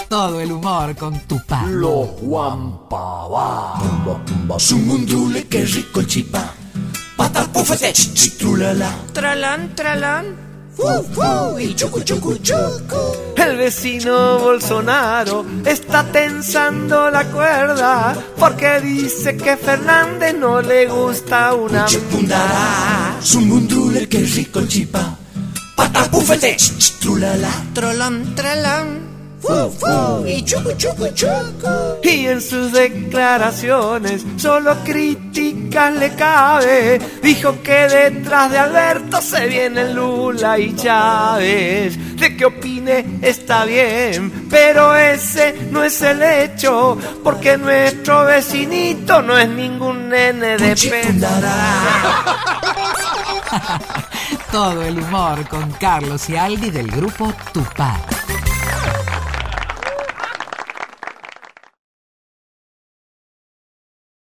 Todo el humor con Tupá. Los Guampabá. Sumundule, qué rico el chipá. Patapufete, chitrulala. Tralán, tralán. Y chucu, chucu, chucu. El vecino Bolsonaro está tensando la cuerda porque dice que Fernández no le gusta una Chipundara. Sumundule, qué rico el chipá. Patapufete, chitrulala. Tralán, tralán. Y chucu, chucu, chucu. Y en sus declaraciones solo críticas le cabe. Dijo que detrás de Alberto se vienen Lula y Chávez. De que opine está bien, pero ese no es el hecho, porque nuestro vecinito no es ningún nene de Chipundara. Todo el humor con Carlos y Aldi del grupo Tupá.